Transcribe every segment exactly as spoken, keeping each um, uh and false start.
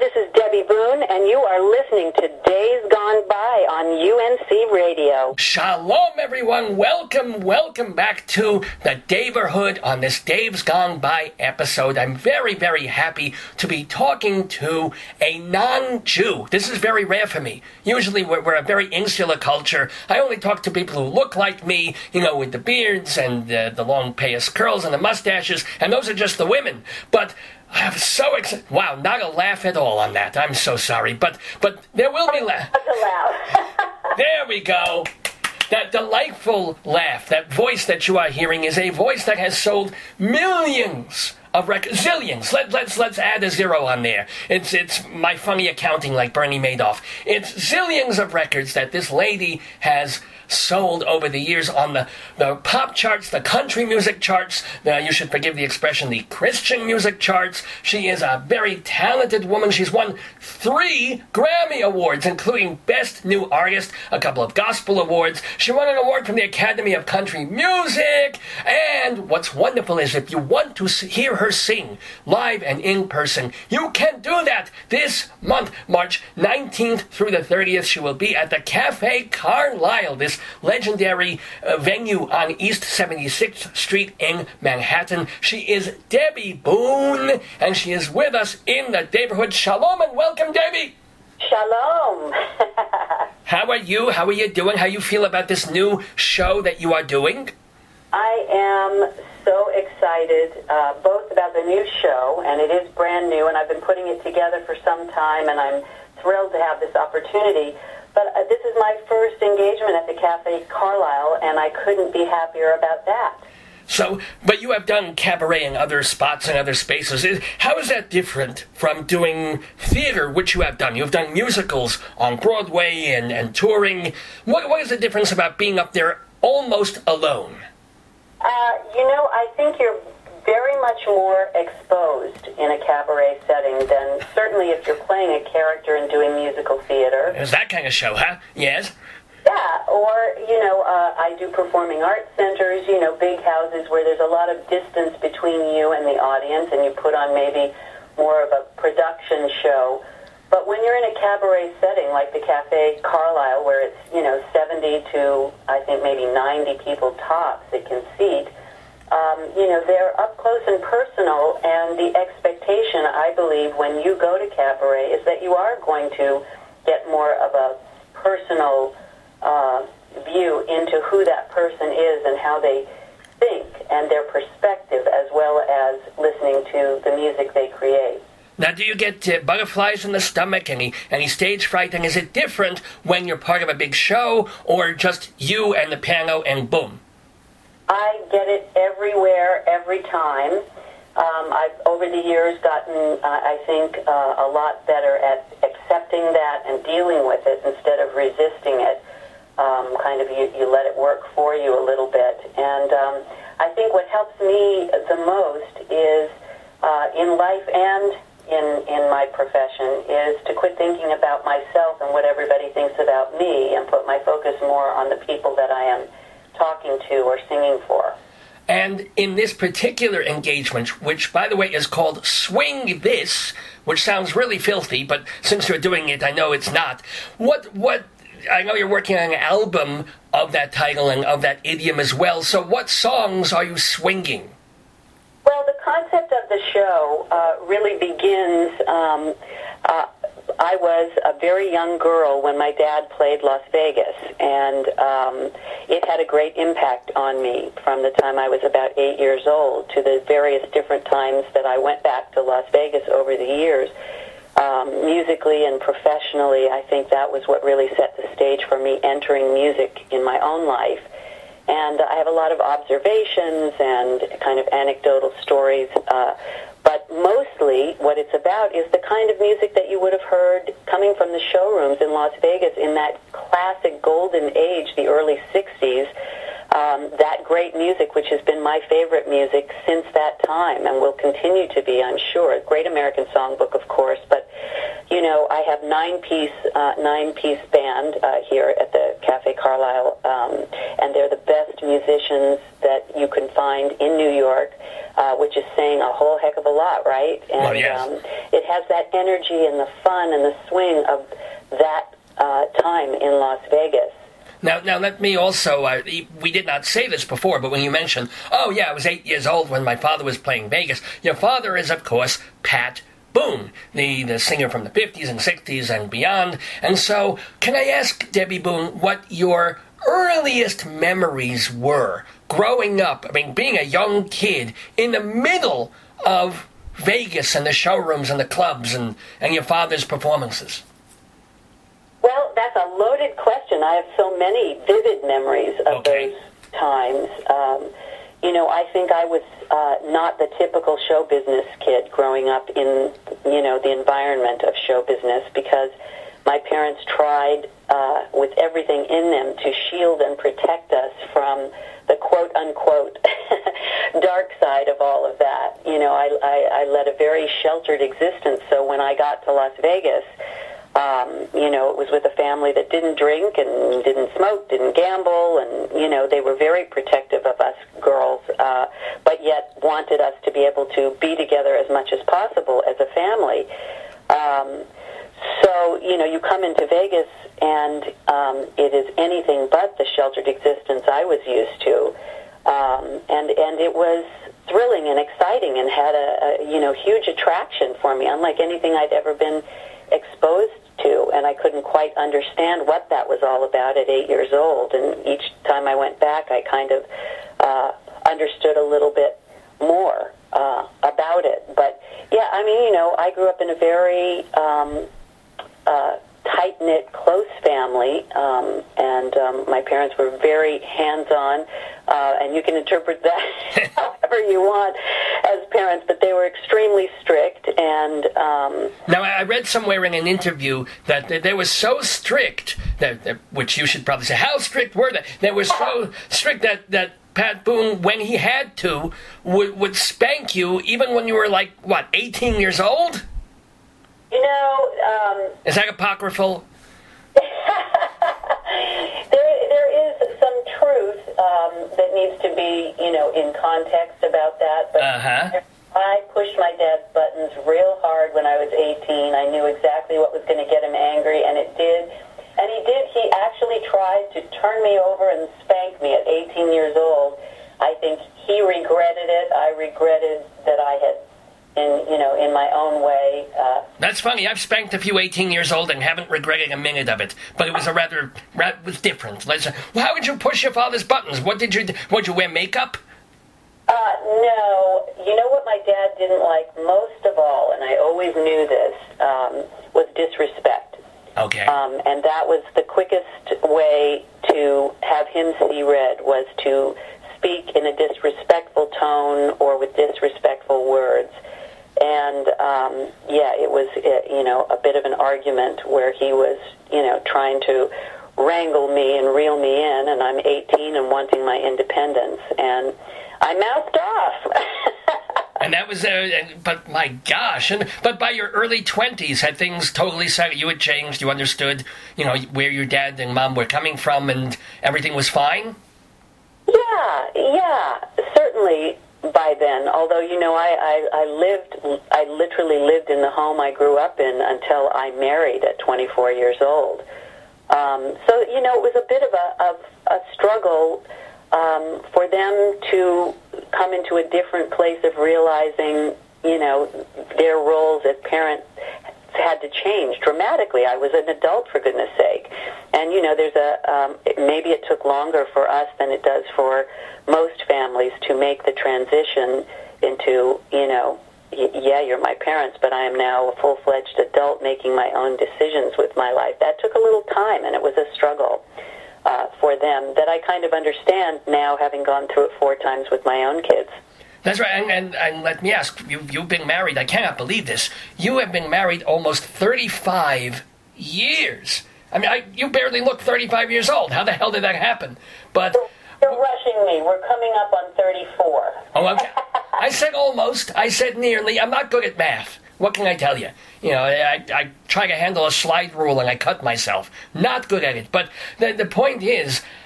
this is Debbie Boone, and you are listening to Days Gone By on U N C Radio. Shalom, everyone. Welcome, welcome back to the Daverhood on this Dave's Gone By episode. I'm very, very happy to be talking to a non-Jew. This is very rare for me. Usually we're, we're a very insular culture. I only talk to people who look like me, you know, with the beards and uh, the long payas curls and the mustaches, and those are just the women. But I'm so excited. Wow, not a laugh at all on that. I'm so sorry. But but there will be laugh. There we go. That delightful laugh, that voice that you are hearing is a voice that has sold millions of records. Zillions. Let, let's let's add a zero on there. It's it's my funny accounting like Bernie Madoff. It's zillions of records that this lady has sold over the years on the, the pop charts, the country music charts, uh, you should forgive the expression, the Christian music charts. She is a very talented woman. She's won three Grammy Awards, including Best New Artist, a couple of Gospel Awards. She won an award from the Academy of Country Music. And what's wonderful is if you want to hear her sing live and in person, you can do that this month, March nineteenth through the thirtieth. She will be at the Cafe Carlisle, this legendary uh, venue on East seventy-sixth Street in Manhattan. She is Debbie Boone, and she is with us in the neighborhood. Shalom and welcome, Debbie. Shalom. How are you? How are you doing? How you feel about this new show that you are doing? I am so excited, uh, both about the new show, and it is brand new, and I've been putting it together for some time, and I'm thrilled to have this opportunity. But uh, this is my first engagement at the Cafe Carlisle, and I couldn't be happier about that. So, but you have done cabaret and other spots and other spaces. How is that different from doing theater, which you have done? You've done musicals on Broadway and, and touring. What, what is the difference about being up there almost alone? Uh, you know, I think you're very much more exposed in a cabaret setting than certainly if you're playing a character and doing musical theater. Is that kind of show, huh? Yes? Yeah, or, you know, uh, I do performing arts centers, you know, big houses where there's a lot of distance between you and the audience, and you put on maybe more of a production show. But when you're in a cabaret setting like the Cafe Carlisle, where it's, you know, seventy to, I think, maybe ninety people tops that can seat, Um, you know, they're up close and personal, and the expectation, I believe, when you go to cabaret is that you are going to get more of a personal uh, view into who that person is and how they think and their perspective, as well as listening to the music they create. Now, do you get uh, butterflies in the stomach, any any stage fright, and is it different when you're part of a big show or just you and the piano and boom? I get it everywhere, every time. Um, I've, over the years, gotten, uh, I think, uh, a lot better at accepting that and dealing with it instead of resisting it. Um, kind of, you, you let it work for you a little bit. And um, I think what helps me the most is, uh, in life and in, in my profession, is to quit thinking about myself and what everybody thinks about me and put my focus more on the people that I am talking to or singing for. And in this particular engagement, which, by the way, is called Swing This, which sounds really filthy, but since you're doing it, I know it's not. What, what, I know you're working on an album of that title and of that idiom as well, so what songs are you swinging? Well, the concept of the show uh, really begins, um, uh, I was a very young girl when my dad played Las Vegas, and um, it had a great impact on me from the time I was about eight years old to the various different times that I went back to Las Vegas over the years. Um, musically and professionally, I think that was what really set the stage for me entering music in my own life. And I have a lot of observations and kind of anecdotal stories, uh, but mostly what it's about is the kind of music that you would have heard coming from the showrooms in Las Vegas in that classic golden age, the early sixties, um, that great music which has been my favorite music since that time and will continue to be, I'm sure. Great American Songbook, of course, but, you know, I have nine-piece uh, nine-piece band uh, here at the Cafe Carlisle, um, and they're the best musicians that you can find in New York. uh, which is saying a whole heck of a lot, right? And well, yes. um, it has that energy and the fun and the swing of that uh, time in Las Vegas. Now, now let me also, uh, we did not say this before, but when you mentioned, oh yeah, I was eight years old when my father was playing Vegas, your father is, of course, Pat Boone, the, the singer from the fifties and sixties and beyond. And so, can I ask, Debbie Boone, what your earliest memories were growing up? I mean, being a young kid in the middle of Vegas and the showrooms and the clubs and, and your father's performances. Well, that's a loaded question. I have so many vivid memories of Okay. those times. Um, you know, I think I was uh, not the typical show business kid growing up in, you know, the environment of show business, because my parents tried uh, with everything in them to shield and protect us from the quote-unquote dark side of all of that. You know, I, I, I led a very sheltered existence, so when I got to Las Vegas, Um, you know, it was with a family that didn't drink and didn't smoke, didn't gamble, and, you know, they were very protective of us girls, uh, but yet wanted us to be able to be together as much as possible as a family. Um, so, you know, you come into Vegas, and um, it is anything but the sheltered existence I was used to. Um, and, and it was thrilling and exciting and had a, a, you know, huge attraction for me, unlike anything I'd ever been exposed to, and I couldn't quite understand what that was all about at eight years old. And each time I went back, I kind of uh, understood a little bit more uh, about it. But yeah, I mean, you know, I grew up in a very um, uh, tight-knit, close family, um, and um, my parents were very hands-on, uh, and you can interpret that however you want as parents, but they were extremely strict. And um, now, I read somewhere in an interview that they were so strict, that, that which you should probably say, how strict were they? They were so strict that, that Pat Boone, when he had to, would, would spank you even when you were like, what, eighteen years old? You know, um, is that apocryphal? there, there is some truth um, that needs to be, you know, in context about that. But uh-huh. I pushed my dad's buttons real hard when I was eighteen. I knew exactly what was going to get him angry, and it did. And he did. He actually tried to turn me over and spank me at eighteen years old. I think he regretted it. I regretted that I had, in you know, in my own way. Uh, That's funny. I've spanked a few eighteen years old and haven't regretted a minute of it. But it was a rather, rather it was different. Let's, well, how would you push your father's buttons? What did you? Would you wear makeup? Uh, no. You know what my dad didn't like most of all, and I always knew this, um, was disrespect. Okay. Um, and that was the quickest way to have him see red, was to speak in a disrespectful tone or with disrespectful words. And, um, yeah, it was, uh, you know, a bit of an argument where he was, you know, trying to wrangle me and reel me in, and I'm eighteen and wanting my independence. And I mouthed off. And that was, uh, but my gosh, and but by your early twenties, had things totally set, you had changed, you understood, you know, where your dad and mom were coming from, and everything was fine? Yeah, yeah, certainly by then. Although, you know, I, I, I lived, I literally lived in the home I grew up in until I married at twenty-four years old. Um, so, you know, it was a bit of a, of a struggle um, for them to come into a different place of realizing, you know, their roles as parents had to change dramatically. I was an adult, for goodness sake. And, you know, there's a, um, maybe it took longer for us than it does for most families to make the transition into, you know, y- yeah, you're my parents, but I am now a full-fledged adult making my own decisions with my life. That took a little time, and it was a struggle uh, for them that I kind of understand now, having gone through it four times with my own kids. That's right, and, and, and let me ask, you, you've been married, I cannot believe this, you have been married almost thirty-five years. I mean, I, you barely look thirty-five years old. How the hell did that happen? But you're rushing me. We're coming up on thirty-four. Oh, okay. I said almost. I said nearly. I'm not good at math. What can I tell you? You know, I, I try to handle a slide rule and I cut myself. Not good at it. But the, the point is,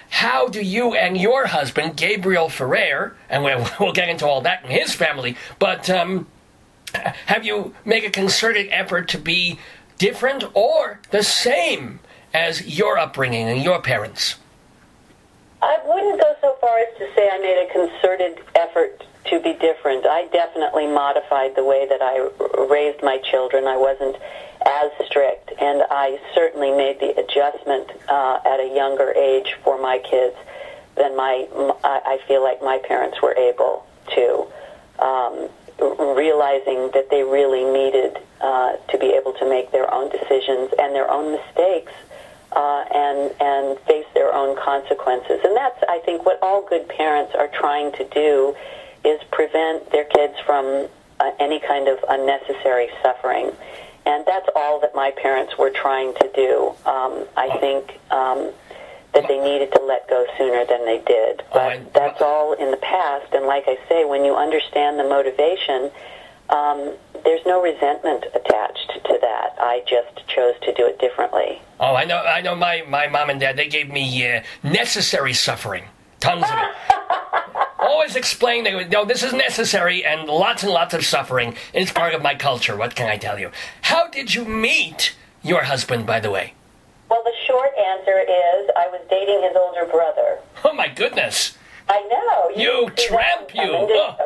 how do you and your husband, Gabriel Ferrer, and we'll, we'll get into all that in his family, but um, have you make a concerted effort to be different or the same as your upbringing and your parents? I wouldn't go so far as to say I made a concerted effort to be different. I definitely modified the way that I raised my children. I wasn't as strict, and I certainly made the adjustment uh, at a younger age for my kids than my, I feel like my parents were able to, um, realizing that they really needed uh, to be able to make their own decisions and their own mistakes uh, and, and face their own consequences. And that's, I think, what all good parents are trying to do, is prevent their kids from uh, any kind of unnecessary suffering. And that's all that my parents were trying to do. Um, I think um, that they needed to let go sooner than they did. But that's all in the past. And like I say, when you understand the motivation, um, there's no resentment attached to that. I just chose to do it differently. Oh, I know. I know. My, my mom and dad, they gave me uh, necessary suffering, tons of it. Always explain, they go, no, this is necessary, and lots and lots of suffering. It's part of my culture. What can I tell you? How did you meet your husband, by the way? Well, the short answer is I was dating his older brother. Oh, my goodness. I know. You, you tramp, you. Oh.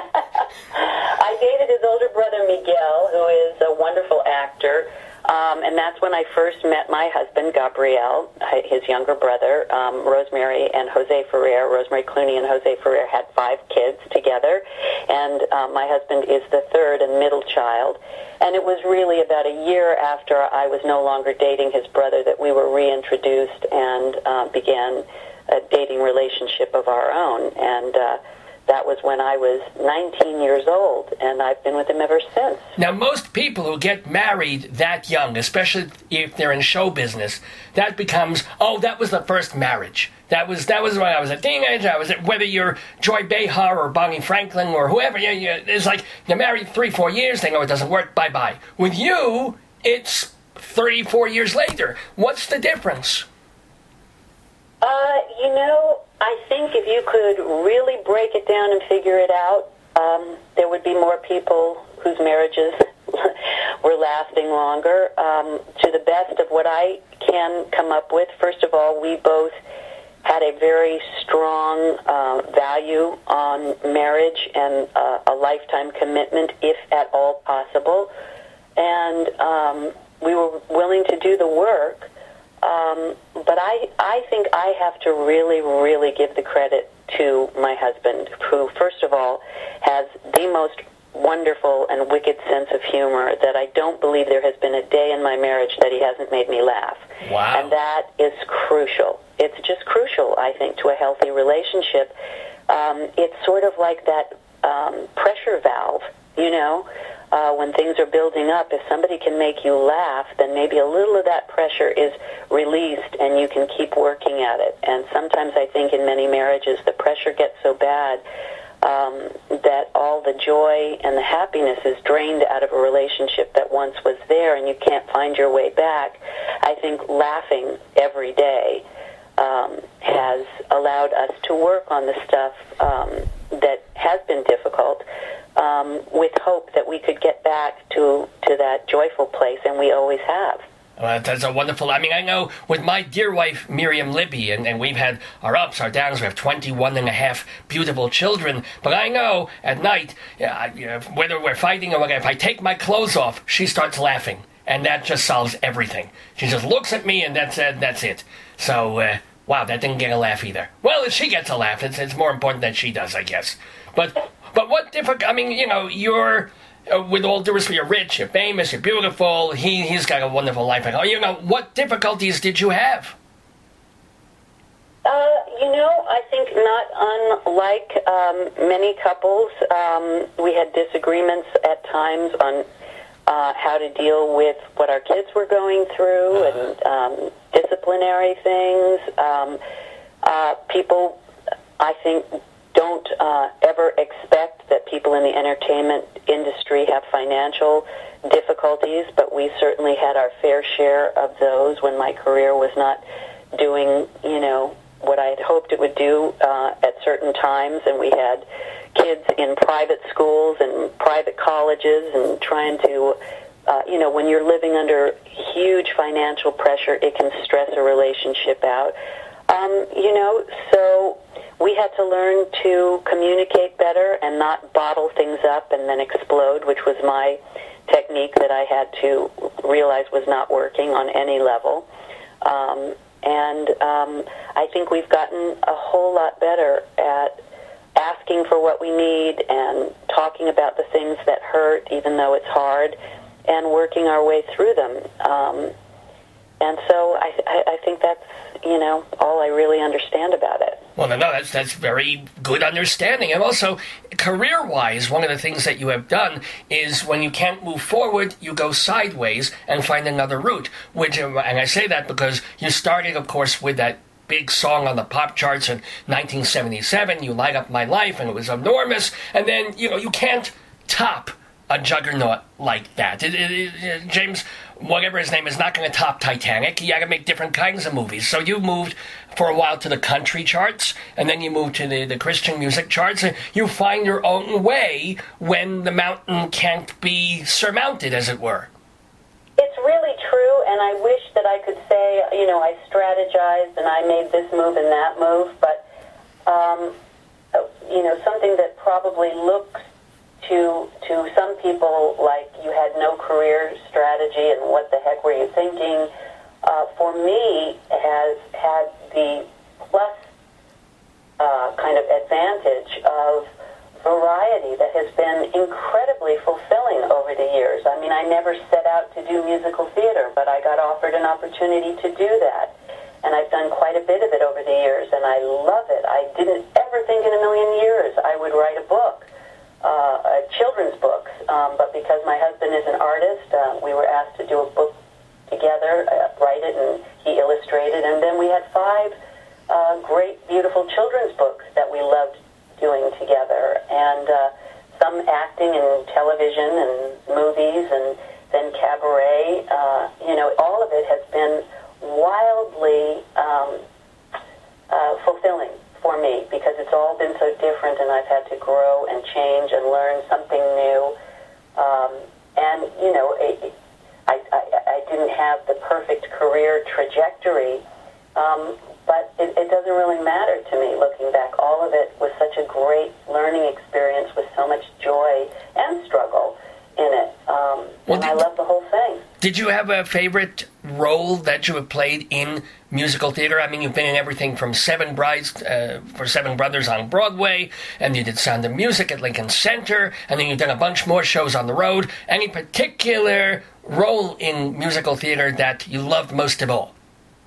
I dated his older brother, Miguel, who is a wonderful actor. Um, and that's when I first met my husband, Gabriel, his younger brother, um, Rosemary and Jose Ferrer. Rosemary Clooney and Jose Ferrer had five kids together, and uh, my husband is the third and middle child. And it was really about a year after I was no longer dating his brother that we were reintroduced and uh, began a dating relationship of our own. And uh, that was when I was nineteen years old, and I've been with him ever since. Now, most people who get married that young, especially if they're in show business, that becomes, oh, that was the first marriage. That was that was when I was a teenager. I was whether you're Joy Behar or Bonnie Franklin or whoever. You, you, it's like you're married three, four years. They know it doesn't work. Bye bye. With you, it's three, four years later. What's the difference? Uh, you know, I think if you could really break it down and figure it out, um, there would be more people whose marriages were lasting longer. Um, to the best of what I can come up with, first of all, we both had a very strong uh, value on marriage and uh, a lifetime commitment, if at all possible. And um, we were willing to do the work. Um, but I, I think I have to really, really give the credit to my husband, who, first of all, has the most wonderful and wicked sense of humor that I don't believe there has been a day in my marriage that he hasn't made me laugh. Wow. And that is crucial. It's just crucial, I think, to a healthy relationship. Um, it's sort of like that um, pressure valve, you know? Uh, when things are building up, if somebody can make you laugh, then maybe a little of that pressure is released and you can keep working at it. And sometimes I think in many marriages the pressure gets so bad um, that all the joy and the happiness is drained out of a relationship that once was there and you can't find your way back. I think laughing every day um, has allowed us to work on the stuff um, that has been difficult, Um, with hope that we could get back to, to that joyful place, and we always have. Well, that's a wonderful... I mean, I know with my dear wife, Miriam Libby, and, and we've had our ups, our downs, we have twenty-one and a half beautiful children, but I know at night, uh, you know, whether we're fighting or whatever, if I take my clothes off, she starts laughing, and that just solves everything. She just looks at me, and that's, uh, that's it. So, uh, wow, that didn't get a laugh either. Well, if she gets a laugh, it's, it's more important that she does, I guess. But... But what difficult... I mean, you know, you're... Uh, with all due respect, you're rich, you're famous, you're beautiful. He, he's got a wonderful life. You know, what difficulties did you have? Uh, you know, I think not unlike um, many couples, um, we had disagreements at times on uh, how to deal with what our kids were going through uh-huh. and um, disciplinary things. Um, uh, people, I think... don't uh, ever expect that people in the entertainment industry have financial difficulties, but we certainly had our fair share of those when my career was not doing, you know, what I had hoped it would do uh, at certain times, and we had kids in private schools and private colleges and trying to, uh, you know, when you're living under huge financial pressure, it can stress a relationship out. Um, you know, so we had to learn to communicate better and not bottle things up and then explode, which was my technique that I had to realize was not working on any level. Um, and um, I think we've gotten a whole lot better at asking for what we need and talking about the things that hurt, even though it's hard, and working our way through them. Um, and so I, I, I think that's, you know, all I really understand about it. Well, no, no, that's that's very good understanding. And also, career-wise, one of the things that you have done is when you can't move forward, you go sideways and find another route. Which, and I say that because you started, of course, with that big song on the pop charts in nineteen seventy-seven, You Light Up My Life, and it was enormous. And then, you know, you can't top a juggernaut like that. It, it, it, James, whatever his name, is not going to top Titanic. He had to make different kinds of movies. So you moved for a while to the country charts, and then you moved to the, the Christian music charts, and you find your own way when the mountain can't be surmounted, as it were. It's really true, and I wish that I could say, you know, I strategized and I made this move and that move, but, um, you know, something that probably looks to to some people like you had no career strategy and what the heck were you thinking, uh, for me has had the plus uh, kind of advantage of variety that has been incredibly fulfilling over the years. I mean, I never set out to do musical theater, but I got offered an opportunity to do that. And I've done quite a bit of it over the years, and I love it. I didn't ever think in a million years I would write a book. Uh, children's books, um, but because my husband is an artist, uh, we were asked to do a book together, uh, write it, and he illustrated, and then we had five uh, great, beautiful children's books that we loved doing together, and uh, some acting in television and movies, and then cabaret. Uh, you know, all of it has been wildly um, uh, fulfilling for me, because it's all been so different, and I've had to grow and change and learn something new. Um, and, you know, it, I, I, I didn't have the perfect career trajectory, um, but it, it doesn't really matter to me looking back. All of it was such a great learning experience with so much joy and struggle in it. Um, well, and did, I love the whole thing. Did you have a favorite role that you have played in musical theater? I mean, you've been in everything from Seven Brides uh, for Seven Brothers on Broadway, and you did Sound of Music at Lincoln Center, and then you've done a bunch more shows on the road. Any particular role in musical theater that you loved most of all?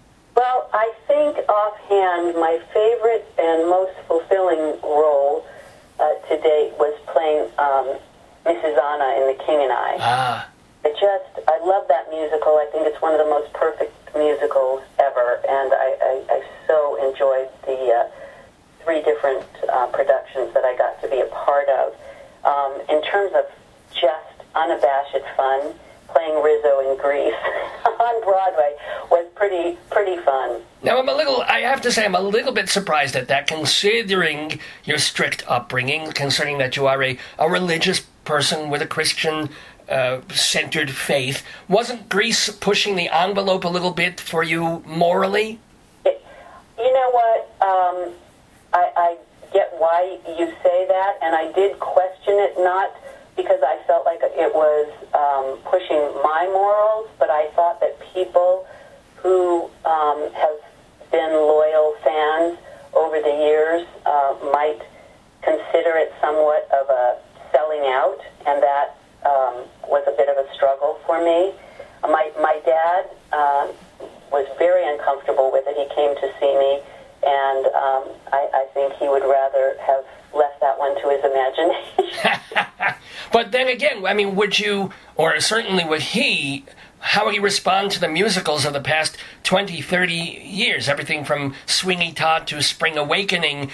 Well, I think offhand my favorite and most fulfilling role uh, to date was playing um, Missus Anna in The King and I. Ah. I just, I love that musical. I think it's one of the most perfect musicals ever, and I, I, I so enjoyed the uh, three different uh, productions that I got to be a part of. Um, in terms of just unabashed fun, playing Rizzo in Grease on Broadway was pretty pretty fun. Now, I'm a little, I have to say, I'm a little bit surprised at that, considering your strict upbringing, considering that you are a, a religious person with a Christian uh, centered faith. Wasn't Grease pushing the envelope a little bit for you morally? It, you know what? Um, I, I get why you say that, and I did question it, not because I felt like it was um, pushing my morals, but I thought that people who um, have been loyal fans over the years uh, might consider it somewhat of a selling out, and that um, was a bit of a struggle for me. My my dad uh, was very uncomfortable with it. He came to see me, and um, I, I think he would rather have left that one to his imagination. But then again, I mean, would you, or certainly would he, how would he respond to the musicals of the past twenty, thirty years? Everything from Sweeney Todd to Spring Awakening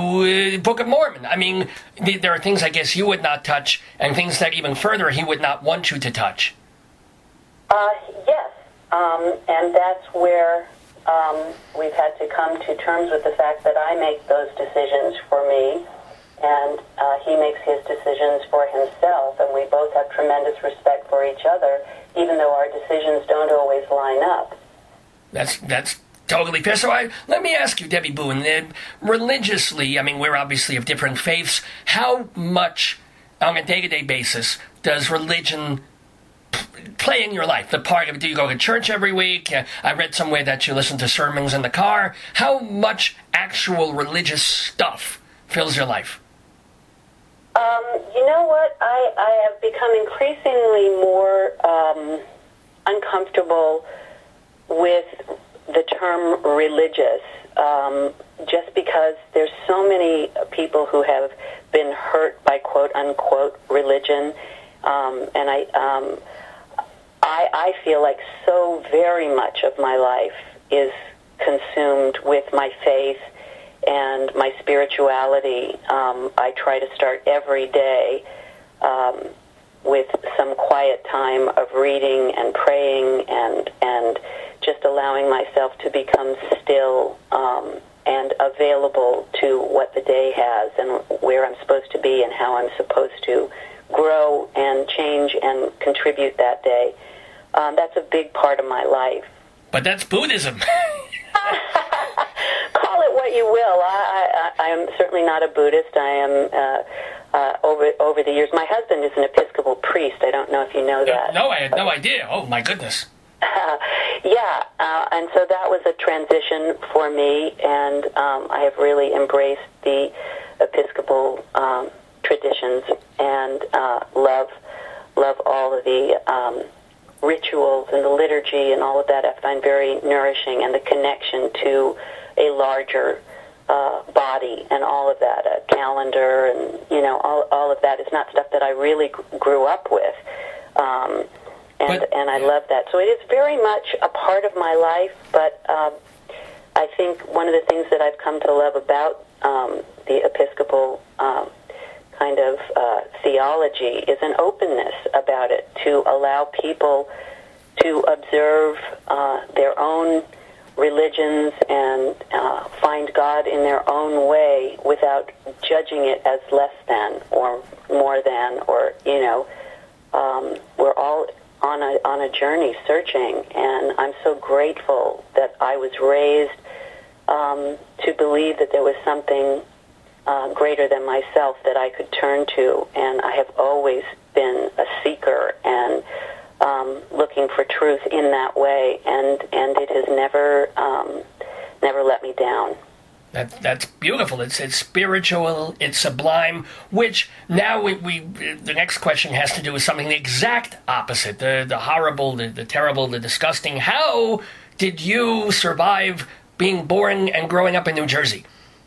to uh, Book of Mormon. I mean, th- there are things I guess you would not touch, and things that even further he would not want you to touch. Uh, yes, um, and that's where um, we've had to come to terms with the fact that I make those decisions for me, and uh, he makes his decisions for himself, and we both have tremendous respect for each other, even though our decisions don't always line up. That's that's totally fair. So I, let me ask you, Debbie Boone, uh, religiously, I mean, we're obviously of different faiths. How much, on a day-to-day basis, does religion play in your life? The part of, do you go to church every week? Uh, I read somewhere that you listen to sermons in the car. How much actual religious stuff fills your life? Um, you know what? I, I have become increasingly more um, uncomfortable with the term religious, um, just because there's so many people who have been hurt by quote-unquote religion, um, and I, um, I, I feel like so very much of my life is consumed with my faith and my spirituality. Um, I try to start every day um, with some quiet time of reading and praying and and just allowing myself to become still um, and available to what the day has and where I'm supposed to be and how I'm supposed to grow and change and contribute that day. Um, that's a big part of my life. But that's Buddhism. Call it what you will. I, I, I am certainly not a Buddhist. I am, uh, uh, over over the years, my husband is an Episcopal priest. I don't know if you know that. No, I had no idea. Oh, my goodness. Uh, yeah, uh, and so that was a transition for me, and um, I have really embraced the Episcopal um, traditions and uh, love love all of the um, rituals and the liturgy and all of that. I find very nourishing, and the connection to a larger uh, body and all of that, a calendar and, you know, all, all of that is not stuff that I really g- grew up with. Um, and, but, and I love that. So it is very much a part of my life, but um, I think one of the things that I've come to love about um, the Episcopal um, kind of uh, theology is an openness about it, to allow people to observe uh, their own religions and uh, find God in their own way without judging it as less than or more than, or, you know, um, we're all on a on a journey searching, and I'm so grateful that I was raised um, to believe that there was something uh, greater than myself that I could turn to, and I have always been a seeker and um, looking for truth in that way, and, and it has never um, never let me down. That, that's beautiful. It's it's spiritual, it's sublime, which now we, we the next question has to do with something the exact opposite, the, the horrible, the, the terrible, the disgusting. How did you survive being born and growing up in New Jersey?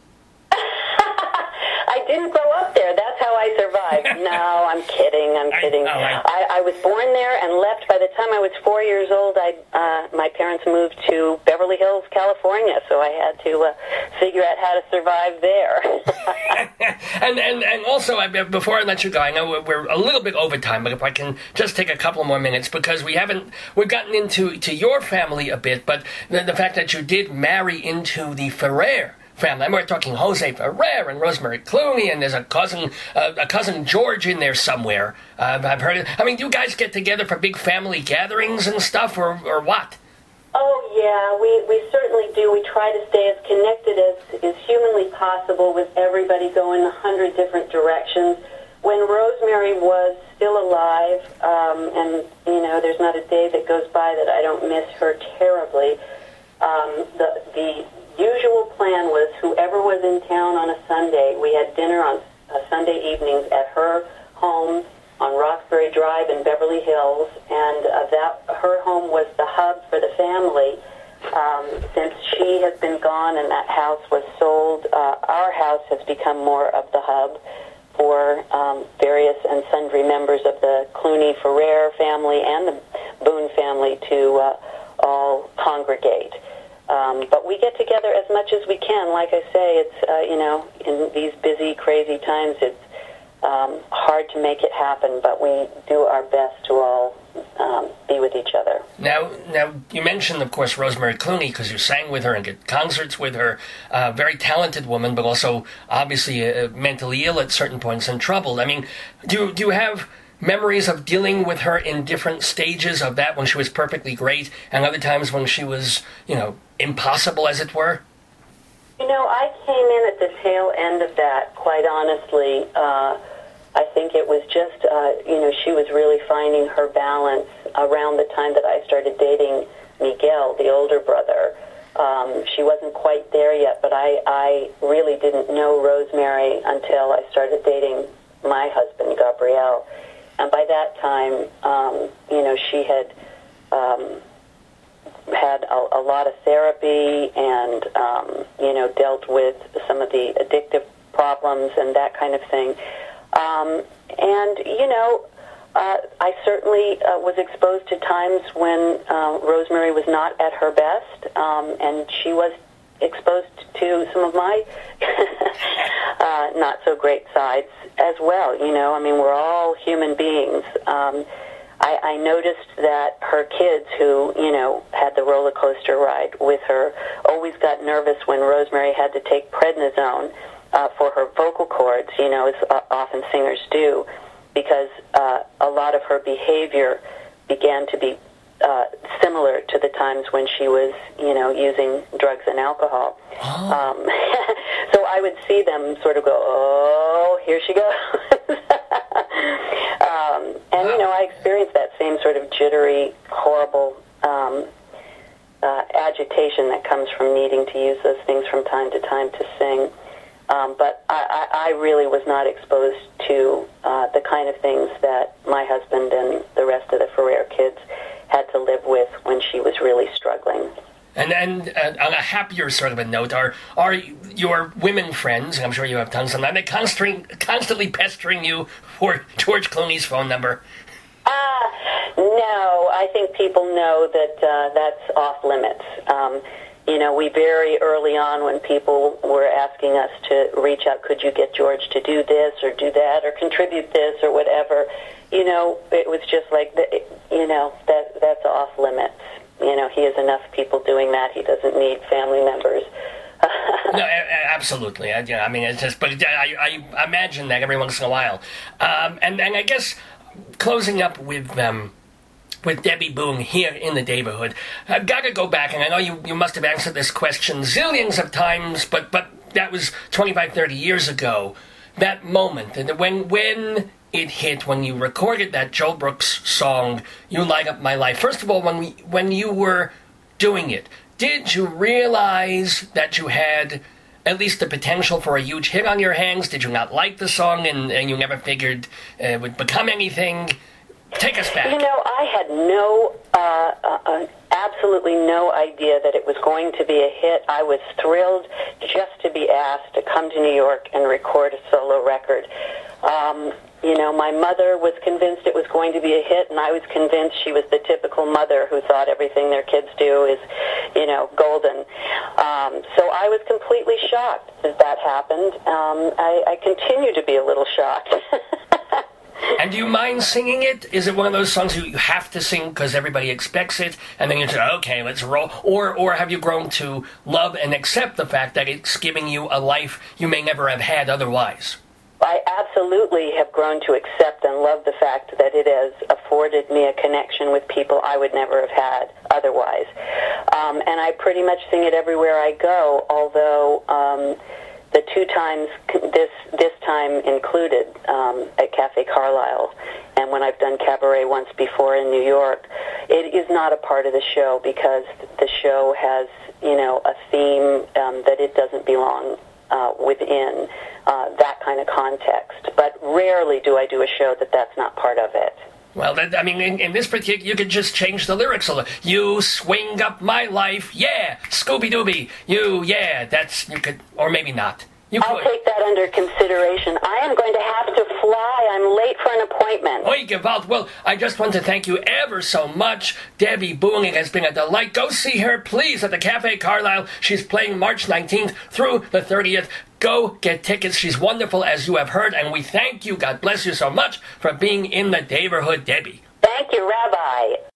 I didn't grow up there. That's how I survived. No, I'm kidding. I'm kidding. I, I, I, I was born there and left. By the time I was four years old, I uh, my parents moved to Beverly Hills, California, so I had to uh, figure out how to survive there. and, and and also, I, before I let you go, I know we're a little bit over time, but if I can just take a couple more minutes, because we haven't, we've gotten into to your family a bit, but the, the fact that you did marry into the Ferrer family. And we're talking Jose Ferrer and Rosemary Clooney, and there's a cousin, uh, a cousin George in there somewhere. Uh, I've heard it. I mean, do you guys get together for big family gatherings and stuff, or or what? Oh, yeah, we, we certainly do. We try to stay as connected as is humanly possible with everybody going a hundred different directions. When Rosemary was still alive, um, and, you know, there's not a day that goes by that I don't miss her terribly, um, the the usual plan was whoever was in town on a Sunday, we had dinner on uh, Sunday evenings at her home on Roxbury Drive in Beverly Hills, and uh, that her home was the hub for the family. Um, since she has been gone and that house was sold, uh, our house has become more of the hub for um, various and sundry members of the Clooney Ferrer family and the Boone family to uh, all congregate. Um, but we get together as much as we can. Like I say, it's, uh, you know, in these busy, crazy times, it's um, hard to make it happen, but we do our best to all um, be with each other. Now, now you mentioned, of course, Rosemary Clooney because you sang with her and did concerts with her. Uh, very talented woman, but also obviously uh, mentally ill at certain points and troubled. I mean, do do you have memories of dealing with her in different stages of that when she was perfectly great and other times when she was, you know, impossible, as it were? You know, I came in at the tail end of that, quite honestly. Uh, I think it was just, uh, you know, she was really finding her balance around the time that I started dating Miguel, the older brother. Um, she wasn't quite there yet, but I, I really didn't know Rosemary until I started dating my husband, Gabriel. And by that time, um, you know, she had um, had a, a lot of therapy and, um, you know, dealt with some of the addictive problems and that kind of thing. Um, and, you know, uh, I certainly uh, was exposed to times when uh, Rosemary was not at her best, um, and she was exposed to some of my uh, not-so-great sides as well. You know, I mean, we're all human beings. Um, I, I noticed that her kids, who, you know, had the roller coaster ride with her, always got nervous when Rosemary had to take prednisone uh, for her vocal cords, you know, as uh, often singers do, because uh, a lot of her behavior began to be uh, similar to the times when she was, you know, using drugs and alcohol. Oh. Um, so I would see them sort of go, oh, here she goes. um, and, you know, I experienced that same sort of jittery, horrible um, uh, agitation that comes from needing to use those things from time to time to sing. Um, but I, I, I really was not exposed to uh, the kind of things that my husband and the rest of the Ferrer kids had to live with when she was really struggling. And and uh, on a happier sort of a note, are are your women friends, and I'm sure you have tons of them, are they constantly, constantly pestering you for George Clooney's phone number? Uh, no, I think people know that uh, that's off limits. Um, you know, we very early on, when people were asking us to reach out, could you get George to do this or do that or contribute this or whatever, you know, it was just like, the, you know, that that's off limits. You know, he has enough people doing that. He doesn't need family members. No, absolutely. I, I mean, it's just, but I, I imagine that every once in a while. Um, and, and I guess closing up with um, with Debbie Boone here in the neighborhood, I've got to go back, and I know you, you must have answered this question zillions of times, but, but that was twenty-five, thirty years ago. That moment, and when when it hit, when you recorded that Joe Brooks song, You Light Up My Life. First of all, when we, when you were doing it, did you realize that you had at least the potential for a huge hit on your hands? Did you not like the song and, and you never figured it would become anything? Take us back. You know, I had no, uh, uh, absolutely no idea that it was going to be a hit. I was thrilled just to be asked to come to New York and record a solo record. Um, you know, my mother was convinced it was going to be a hit, and I was convinced she was the typical mother who thought everything their kids do is, you know, golden. Um, so I was completely shocked that that happened. Um, I, I continue to be a little shocked. And do you mind singing it? Is it one of those songs you have to sing because everybody expects it, and then you say, okay, let's roll? Or or have you grown to love and accept the fact that it's giving you a life you may never have had otherwise? I absolutely have grown to accept and love the fact that it has afforded me a connection with people I would never have had otherwise. Um, and I pretty much sing it everywhere I go, although um, the two times, this this time included, um, at Cafe Carlyle, and when I've done cabaret once before in New York, it is not a part of the show because the show has, you know, a theme um, that it doesn't belong uh, within uh, that kind of context. But rarely do I do a show that that's not part of it. Well, that, I mean, in, in this particular, you could just change the lyrics a little. You swing up my life, yeah, Scooby-Dooby, you, yeah, that's, you could, or maybe not. You I'll take that under consideration. I am going to have to fly. I'm late for an appointment. Oi, Gewalt. Well, I just want to thank you ever so much. Debbie Boone, it has been a delight. Go see her, please, at the Cafe Carlyle. She's playing March nineteenth through the thirtieth. Go get tickets. She's wonderful, as you have heard, and we thank you. God bless you so much for being in the neighborhood, Debbie. Thank you, Rabbi.